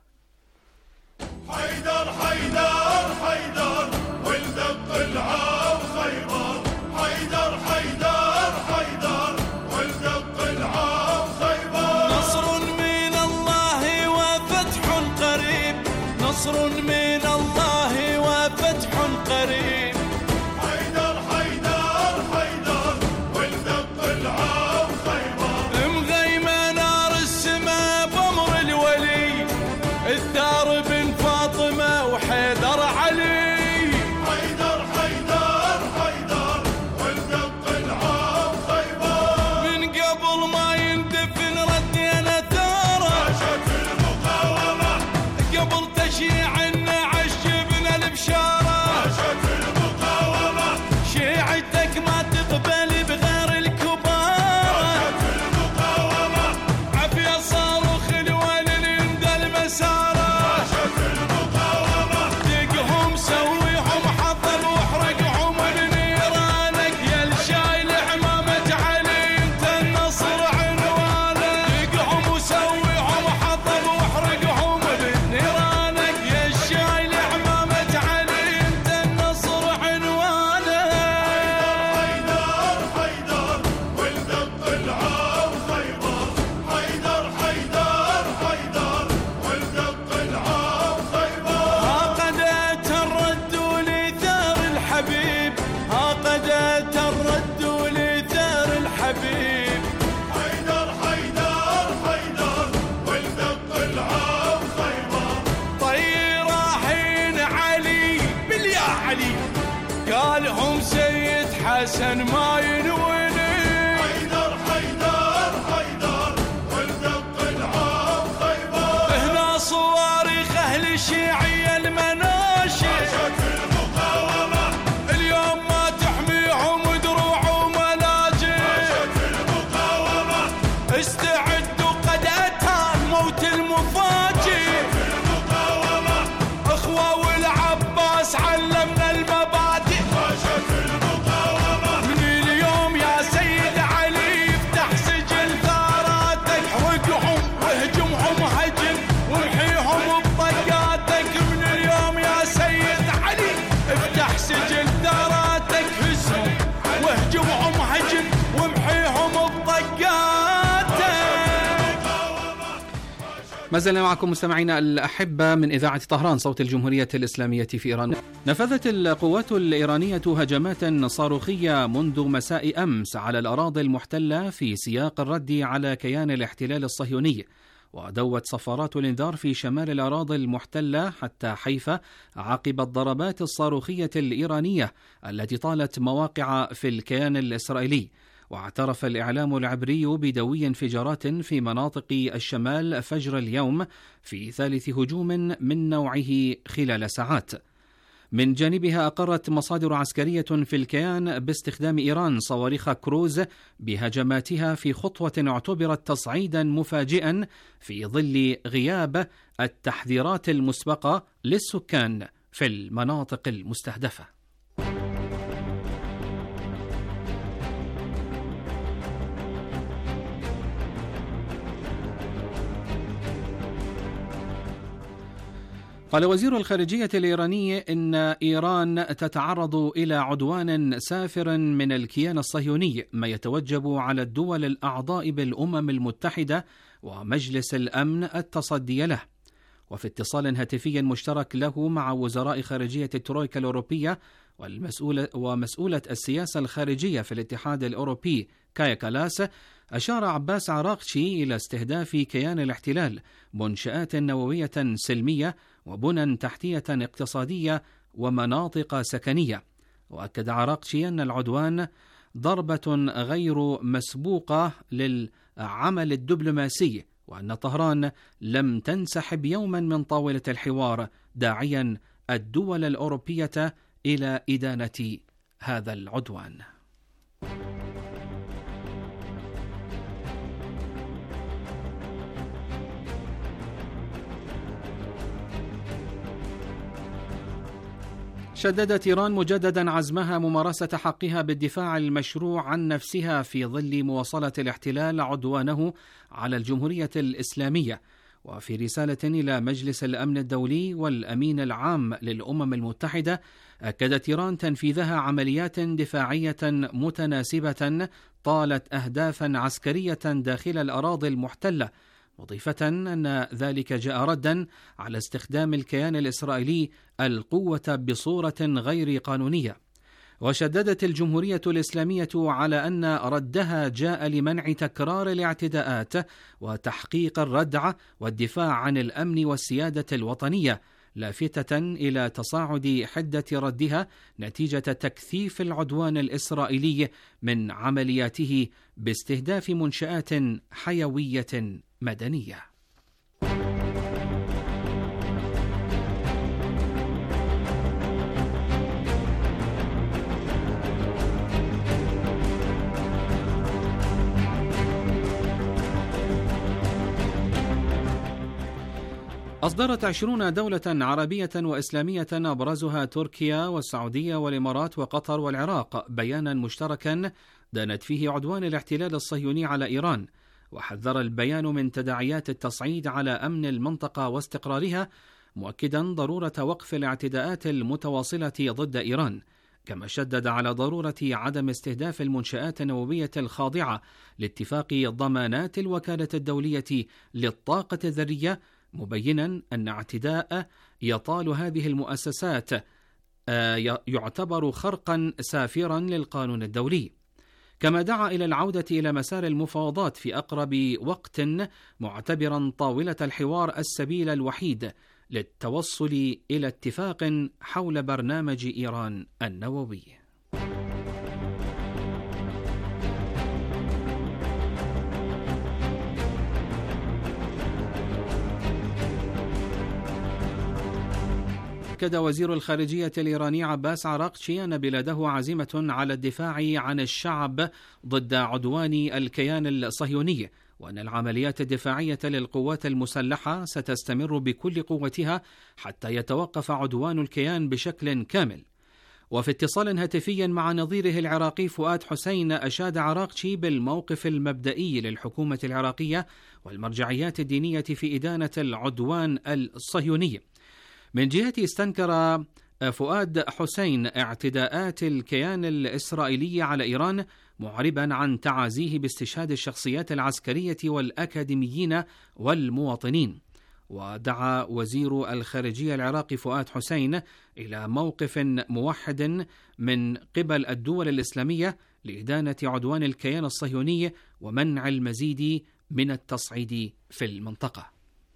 حيدر حيدر حيدر ولد القلعة وخيبر، حيدر حيدر حيدر ولد القلعة وخيبر. نصر من الله وفتح قريب، نصر من الله وفتح قريب. حيدر حيدر حيدر ولد القلعة وخيبر. مغيمة نار السماء بأمر الولي، الثار بن فاطمة وحيدر علي. حيدر حيدر حيدر ولد القلعة وخيبر. من قبل ما يندفن ردينا ثاره، عاشت المقاومة قبل تشييع النعش جبنا البشارة. عاشت المقاومة شيعتك ما تقبل بغير الكبار. عاشت المقاومة عافية صاروخ الولي يندى المسارة. عاشت المقاومة دقهم سويهم حطب واحرقهم بنيرانك، يا الشايل حمامة علي انت النصر عنوانك. دقهم وسويهم حطب واحرقهم بنيرانك، يا الشايل حمامة علي انت النصر عنوانك. حيدر حيدر ولد القلعة وخيبر. حيدر حيدر حيدر ولد القلعة وخيبر. عقدت الرد لثار الحبيب، عقدت الرد لثار الحبيب. حيدر حيدر حيدر ولد القلعة وخيبر. طيرة حين علي باليا علي، قالهم سيد حسن ما ينوني. حيدر حيدر حيدر ولد القلعة وخيبر. هنا صواريخ أهل الشيعية المناشي، عاشت المقاومة اليوم ما تحميهم دروع وملاجئ. عاشت المقاومة استعدوا قد أتى الموت المفاجئ. المقاومة اخوة والعباس علمنا المبادئ. عاشت المقاومة من اليوم يا سيد علي افتح سجل ثاراتك، احرقهم واهجمهم هجم وامحيهم بطقاتك. من اليوم يا سيد علي افتح سجل ثاراتك، هزهم واهجمهم هجم وامحيهم بطقاتك. ما زلنا معكم مستمعينا الأحبة من إذاعة طهران صوت الجمهورية الإسلامية في إيران. نفذت القوات الإيرانية هجمات صاروخية منذ مساء أمس على الأراضي المحتلة في سياق الرد على كيان الاحتلال الصهيوني، ودوت صفارات الإنذار في شمال الأراضي المحتلة حتى حيفا عقب الضربات الصاروخية الإيرانية التي طالت مواقع في الكيان الإسرائيلي. واعترف الإعلام العبري بدوي انفجارات في مناطق الشمال فجر اليوم في ثالث هجوم من نوعه خلال ساعات. من جانبها أقرت مصادر عسكرية في الكيان باستخدام إيران صواريخ كروز بهجماتها في خطوة اعتبرت تصعيدا مفاجئا في ظل غياب التحذيرات المسبقة للسكان في المناطق المستهدفة. قال وزير الخارجية الإيراني إن إيران تتعرض إلى عدوان سافر من الكيان الصهيوني، ما يتوجب على الدول الأعضاء بالأمم المتحدة ومجلس الأمن التصدي له. وفي اتصال هاتفي مشترك له مع وزراء خارجية الترويكا الأوروبية والمسؤولة ومسؤولة السياسة الخارجية في الاتحاد الأوروبي كايا كالاس، أشار عباس عراقشي إلى استهداف كيان الاحتلال منشآت نووية سلمية وبنى تحتية اقتصادية ومناطق سكنية. وأكد عراقشي أن العدوان ضربة غير مسبوقة للعمل الدبلوماسي، وأن طهران لم تنسحب يوما من طاولة الحوار، داعيا الدول الأوروبية إلى إدانة هذا العدوان. شددت إيران مجددا عزمها ممارسة حقها بالدفاع المشروع عن نفسها في ظل مواصلة الاحتلال عدوانه على الجمهورية الإسلامية. وفي رسالة إلى مجلس الأمن الدولي والأمين العام للأمم المتحدة، أكدت إيران تنفيذها عمليات دفاعية متناسبة طالت أهدافا عسكرية داخل الأراضي المحتلة، مضيفة أن ذلك جاء ردا على استخدام الكيان الإسرائيلي القوة بصورة غير قانونية. وشددت الجمهورية الإسلامية على أن ردها جاء لمنع تكرار الاعتداءات وتحقيق الردع والدفاع عن الأمن والسيادة الوطنية، لافتة إلى تصاعد حدة ردها نتيجة تكثيف العدوان الإسرائيلي من عملياته باستهداف منشآت حيوية مدنية. أصدرت عشرون دولة عربية وإسلامية أبرزها تركيا والسعودية والإمارات وقطر والعراق بيانا مشتركا دانت فيه عدوان الاحتلال الصهيوني على إيران. وحذر البيان من تداعيات التصعيد على أمن المنطقة واستقرارها، مؤكدا ضرورة وقف الاعتداءات المتواصلة ضد إيران، كما شدد على ضرورة عدم استهداف المنشآت النووية الخاضعة لاتفاق ضمانات الوكالة الدولية للطاقة الذرية، مبينا أن اعتداء يطال هذه المؤسسات يعتبر خرقا سافرا للقانون الدولي. كما دعا إلى العودة إلى مسار المفاوضات في أقرب وقت، معتبرا طاولة الحوار السبيل الوحيد للتوصل إلى اتفاق حول برنامج إيران النووي. أكد وزير الخارجية الإيراني عباس عراقشي أن بلاده عازمة على الدفاع عن الشعب ضد عدوان الكيان الصهيوني، وأن العمليات الدفاعية للقوات المسلحة ستستمر بكل قوتها حتى يتوقف عدوان الكيان بشكل كامل. وفي اتصال هاتفي مع نظيره العراقي فؤاد حسين، أشاد عراقشي بالموقف المبدئي للحكومة العراقية والمرجعيات الدينية في إدانة العدوان الصهيوني. من جهته استنكر فؤاد حسين اعتداءات الكيان الإسرائيلي على إيران، معربا عن تعازيه باستشهاد الشخصيات العسكرية والأكاديميين والمواطنين. ودعا وزير الخارجية العراقي فؤاد حسين إلى موقف موحد من قبل الدول الإسلامية لإدانة عدوان الكيان الصهيوني ومنع المزيد من التصعيد في المنطقة.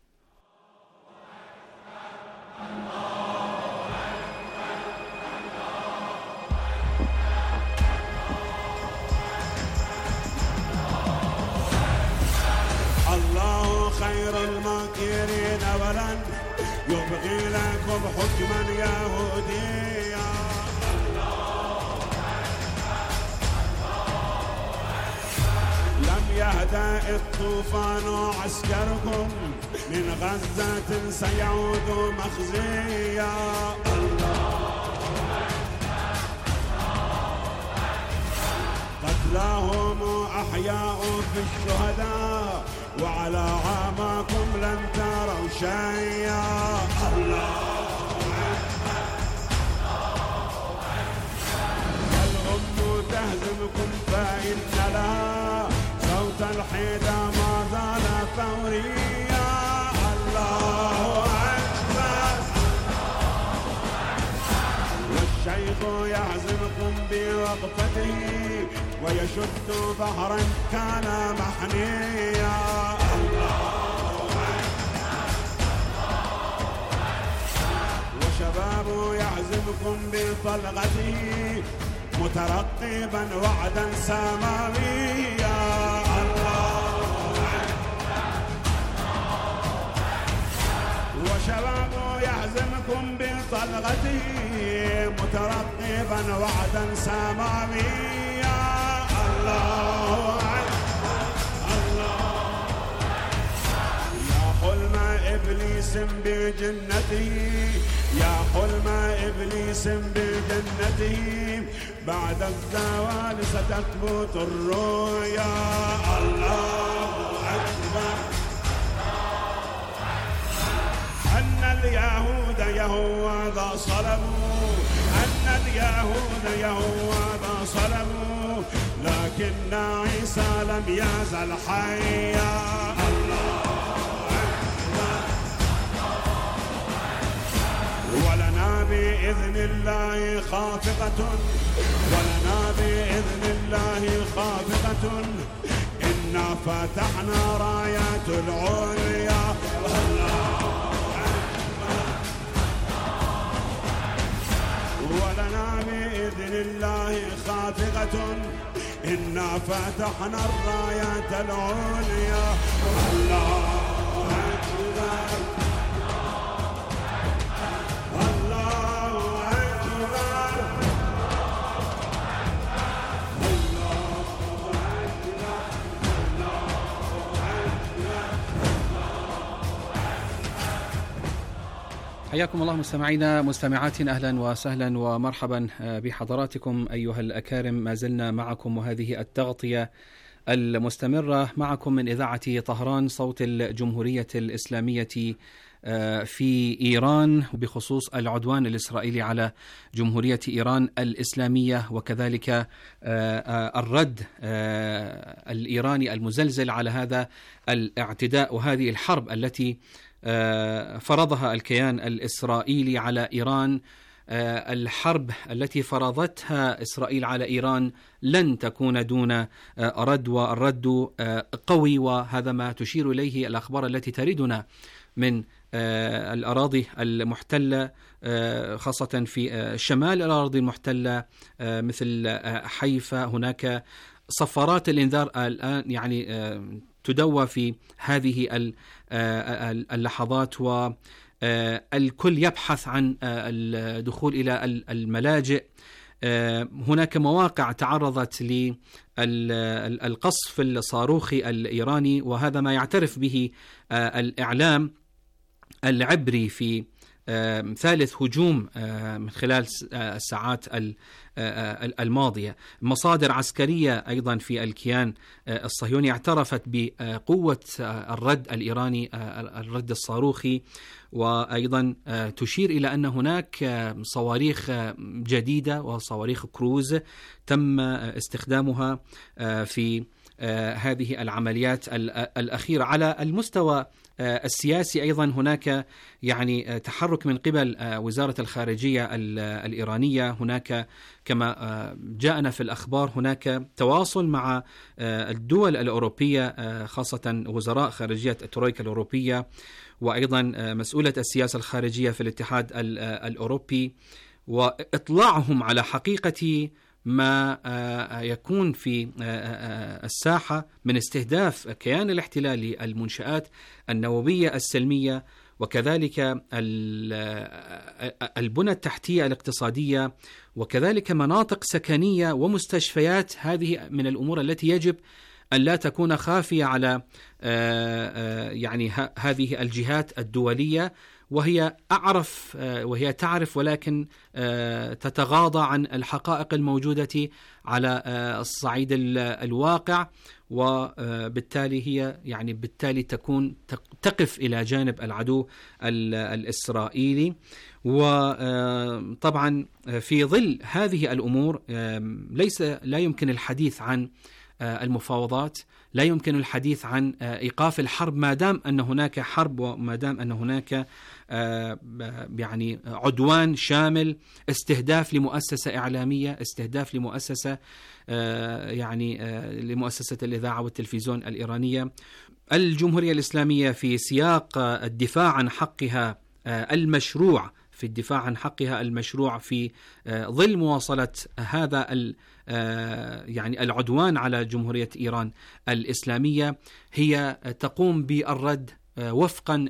الله خير الماكرين ولن يبغي لكم حكما يهوديا. لم يهدأ الطوفان عسكركم من غزة سيعود مخزيا. قتلاهم أحياء في الشهداء وعلى عاماكم لن تروا شيئا. الله الأم تهزمكم فإن لها صوت الحيدة ما زال ثوريا. الله أكبر والشيخ يهزمكم بوقفته ويشد ظهرا كان محنيا. وشباب يعزمكم بطلقته مترقبا وعدا سماويا. وشباب يعزمكم بطلقته مترقبا وعدا سماويا. الله الله يا حلم إبليس بجنته، يا حلم إبليس بجنته، بعد الزوال ستثبت الرؤيا. الله أكبر أن اليهود يهوذا صلبوا، أن اليهود يهوذا صلبوا، لكن عيسى لم يزل حيا. الله أكبر ولنا بإذن الله خافقة، ولنا بإذن الله خافقة، إنا فتحنا رايات العليا. ولنا بإذن الله خافقة، إنا فتحنا الرايات العليا. الله أكبر الله أكبر حياكم الله مستمعينا مستمعاتنا، أهلا وسهلا ومرحبا بحضراتكم أيها الأكارم. ما زلنا معكم وهذه التغطية المستمرة معكم من إذاعة طهران صوت الجمهورية الإسلامية في إيران بخصوص العدوان الإسرائيلي على جمهورية إيران الإسلامية، وكذلك الرد الإيراني المزلزل على هذا الاعتداء وهذه الحرب التي فرضها الكيان الإسرائيلي على إيران. الحرب التي فرضتها إسرائيل على إيران لن تكون دون رد، والرد قوي، وهذا ما تشير إليه الأخبار التي تريدنا من الأراضي المحتلة، خاصة في شمال الأراضي المحتلة مثل حيفا. هناك صفارات الإنذار الآن يعني تدوى في هذه اللحظات، والكل يبحث عن الدخول إلى الملاجئ. هناك مواقع تعرضت للقصف الصاروخي الإيراني، وهذا ما يعترف به الإعلام العبري في ثالث هجوم من خلال الساعات الماضية. مصادر عسكرية أيضا في الكيان الصهيوني اعترفت بقوة الرد الإيراني، الرد الصاروخي، وأيضا تشير إلى أن هناك صواريخ جديدة وصواريخ كروز تم استخدامها في هذه العمليات الأخيرة. على المستوى السياسي أيضا هناك يعني تحرك من قبل وزارة الخارجية الإيرانية. هناك كما جاءنا في الأخبار هناك تواصل مع الدول الأوروبية، خاصة وزراء خارجية الترويكا الأوروبية، وأيضا مسؤولة السياسة الخارجية في الاتحاد الأوروبي، وإطلاعهم على حقيقة ما يكون في الساحة من استهداف كيان الاحتلال للمنشآت النووية السلمية، وكذلك البنى التحتية الاقتصادية، وكذلك مناطق سكنية ومستشفيات. هذه من الأمور التي يجب أن لا تكون خافية على يعني هذه الجهات الدولية، وهي أعرف وهي تعرف ولكن تتغاضى عن الحقائق الموجودة على الصعيد الواقع، وبالتالي هي يعني بالتالي تكون تقف إلى جانب العدو الإسرائيلي. وطبعا في ظل هذه الأمور ليس لا يمكن الحديث عن المفاوضات، لا يمكن الحديث عن إيقاف الحرب ما دام أن هناك حرب، وما دام أن هناك يعني عدوان شامل، استهداف لمؤسسة إعلامية، استهداف لمؤسسة يعني لمؤسسة الإذاعة والتلفزيون الإيرانية. الجمهورية الإسلامية في سياق الدفاع عن حقها المشروع في الدفاع عن حقها المشروع في ظل مواصلة هذا يعني العدوان على جمهورية إيران الإسلامية، هي تقوم بالرد وفقا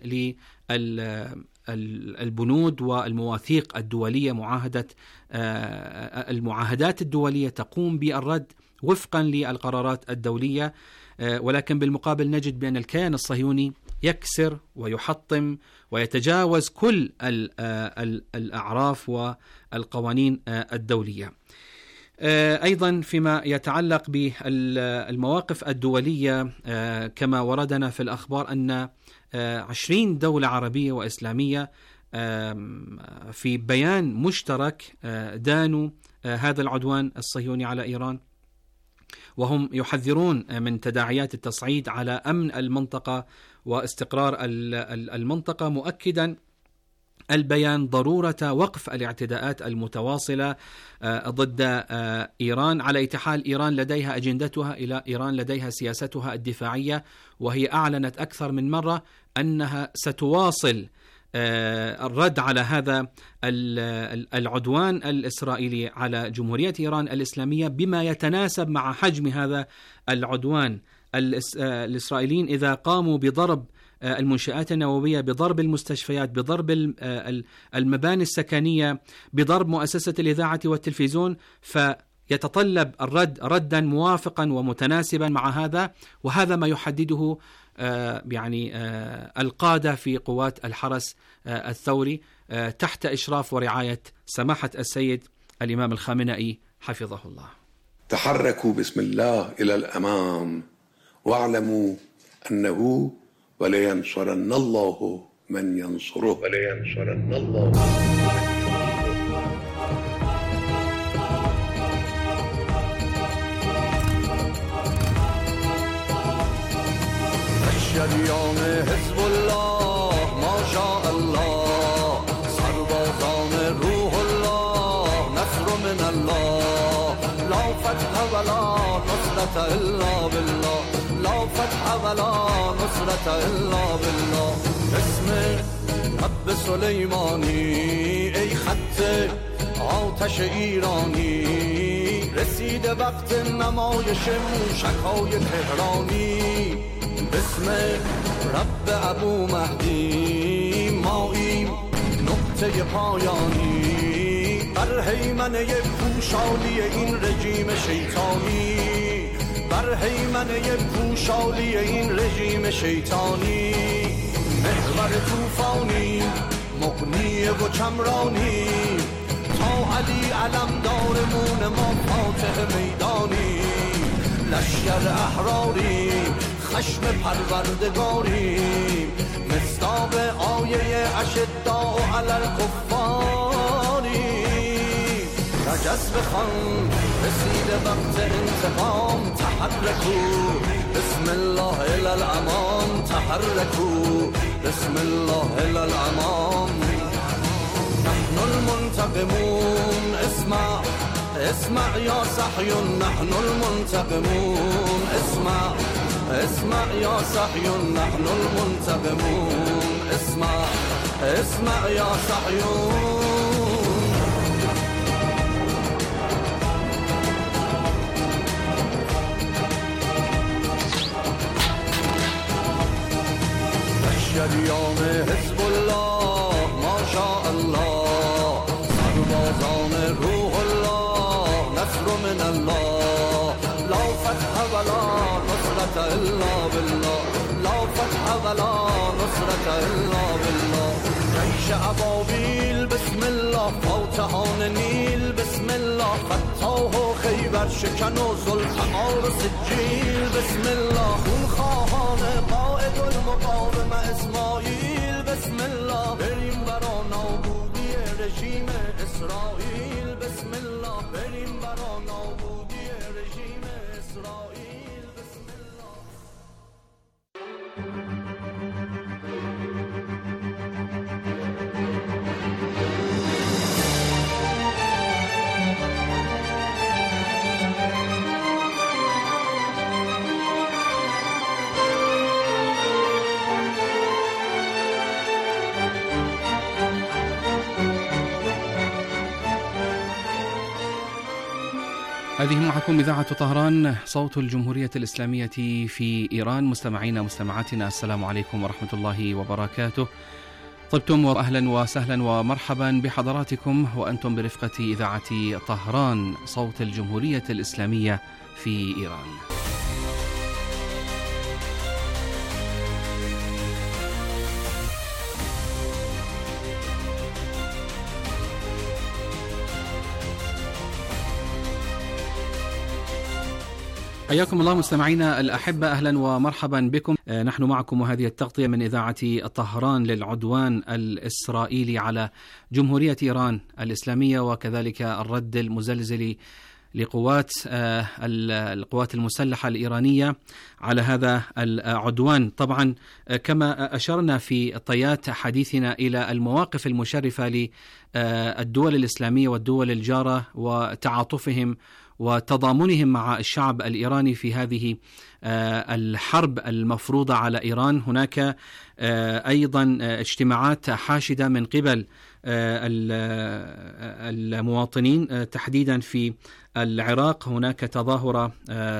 للبنود والمواثيق الدولية، معاهدة المعاهدات الدولية تقوم بالرد وفقا للقرارات الدولية. ولكن بالمقابل نجد بأن الكيان الصهيوني يكسر ويحطم ويتجاوز كل الأعراف والقوانين الدولية. أيضا فيما يتعلق بالمواقف الدولية، كما وردنا في الأخبار أن عشرين دولة عربية وإسلامية في بيان مشترك دانوا هذا العدوان الصهيوني على إيران، وهم يحذرون من تداعيات التصعيد على أمن المنطقة واستقرار المنطقة، مؤكدا البيان ضرورة وقف الاعتداءات المتواصلة ضد إيران. على أي حال إيران لديها أجندتها، إلى إيران لديها سياستها الدفاعية، وهي أعلنت أكثر من مرة أنها ستواصل الرد على هذا العدوان الإسرائيلي على جمهورية إيران الإسلامية بما يتناسب مع حجم هذا العدوان. الإسرائيليين إذا قاموا بضرب المنشآت النووية، بضرب المستشفيات، بضرب المباني السكنية، بضرب مؤسسة الإذاعة والتلفزيون، فيتطلب الرد ردا موافقا ومتناسبا مع هذا، وهذا ما يحدده يعني القادة في قوات الحرس الثوري تحت إشراف ورعاية سماحة السيد الإمام الخامنئي حفظه الله. تحركوا بسم الله إلى الأمام، واعلموا أنه ولينصرن الله من ينصره ولينصرن الله. شریان حزب الله ما شاء الله، سربازان روح الله، نصر من الله، لا فتح ولا نصرة الا بالله، لا فتح ولا نصرة الا بالله. اسم رب سلیمانی ای خط آتش ایرانی، رسیده وقت نمایش موشک‌های تهرانی. بسم رب ابو مهدی ماییم نقطه پایانی، بر هیمنه پوشالی این رژیم شیطانی، بر هیمنه پوشالی این رژیم شیطانی. محور طوفانی مغنی و کمرانی، تا علی علمدارمون ما فاتح میدانی. لشکر احراری خشم پروردگاریم، مصداق آیه اشداء علی الکفاریم. رجز بخوان رسيد وقت انتقام تحركوا بسم الله إلى الأمام تحركوا بسم الله إلى الأمام نحن المنتقمون اسمع اسمع يا صهيون نحن المنتقمون اسمع اسمع يا صهيون نحن المنتقمون اسمع اسمع يا صهيون شریان حزب الله ما شاء الله سربازان روح الله نصر من الله لا فتح ولا نصرة إلا بالله لا فتح ولا نصرة إلا بالله جيش أبابيل بسم الله فوتحان نیل بسم الله فتح و خیبر شکن و ذوالفقار و سجیل بسم الله خونخواهان قائد المقاومه اسماعیل بسم الله بریم برا نابودی رژیم اسرائیل بسم الله بریم برا نابودی رژیم اسرائیل بسم الله. هذه معكم إذاعة طهران صوت الجمهورية الإسلامية في إيران. مستمعينا مستمعاتنا السلام عليكم ورحمة الله وبركاته. طبتم وأهلا وسهلا ومرحبا بحضراتكم وأنتم برفقة إذاعة طهران صوت الجمهورية الإسلامية في إيران. حياكم الله مستمعينا الأحبة، أهلا ومرحبا بكم. نحن معكم وهذه التغطية من إذاعة طهران للعدوان الإسرائيلي على جمهورية إيران الإسلامية وكذلك الرد المزلزل لقوات القوات المسلحة الإيرانية على هذا العدوان. طبعا كما أشرنا في طيات حديثنا إلى المواقف المشرفة للدول الإسلامية والدول الجارة وتعاطفهم وتضامنهم مع الشعب الإيراني في هذه الحرب المفروضة على إيران. هناك أيضا اجتماعات حاشدة من قبل المواطنين تحديدا في العراق. هناك تظاهرة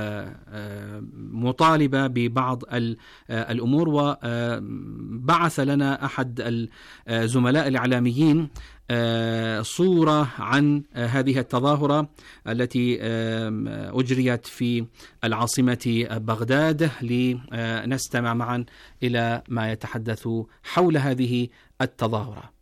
مطالبة ببعض الأمور، وبعث لنا أحد الزملاء الإعلاميين صورة عن هذه التظاهرة التي أجريت في العاصمة بغداد لنستمع معا إلى ما يتحدث حول هذه التظاهرة.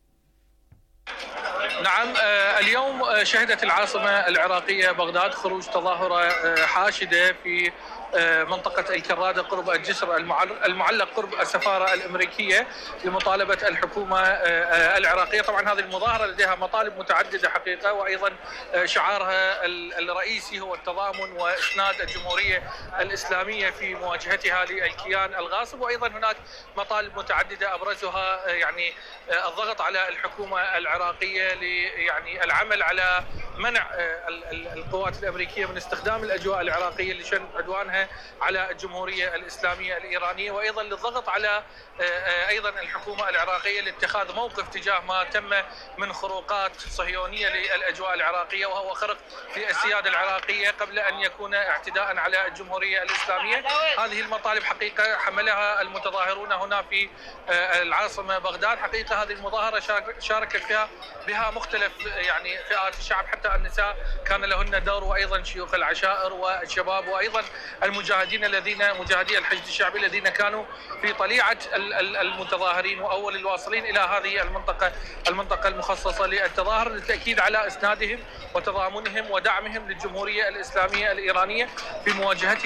نعم، اليوم شهدت العاصمة العراقية بغداد خروج تظاهرة حاشدة في منطقة الكرادة قرب الجسر المعلق قرب السفارة الأمريكية لمطالبة الحكومة العراقية. طبعا هذه المظاهرة لديها مطالب متعددة حقيقة، وأيضا شعارها الرئيسي هو التضامن وإسناد الجمهورية الإسلامية في مواجهتها للكيان الغاصب، وأيضا هناك مطالب متعددة أبرزها يعني الضغط على الحكومة العراقية يعني العمل على منع القوات الأمريكية من استخدام الأجواء العراقية لشن عدوانها على الجمهورية الإسلامية الإيرانية، وأيضا للضغط على أيضا الحكومة العراقية لاتخاذ موقف تجاه ما تم من خروقات صهيونية للأجواء العراقية، وهو خرق في السيادة العراقية قبل أن يكون اعتداء على الجمهورية الإسلامية. هذه المطالب حقيقة حملها المتظاهرون هنا في العاصمة بغداد. حقيقة هذه المظاهرة شاركت فيها بها مختلف يعني فئات الشعب، حتى النساء كان لهن دور، وأيضا شيوخ العشائر والشباب، وأيضا المجاهدين الذين مجاهدي الحشد الشعبي الذين كانوا في طليعة المتظاهرين وأول الواصلين إلى هذه المنطقة المنطقة المخصصة للتظاهر للتأكيد على إسنادهم وتضامنهم ودعمهم للجمهورية الإسلامية الإيرانية في مواجهتها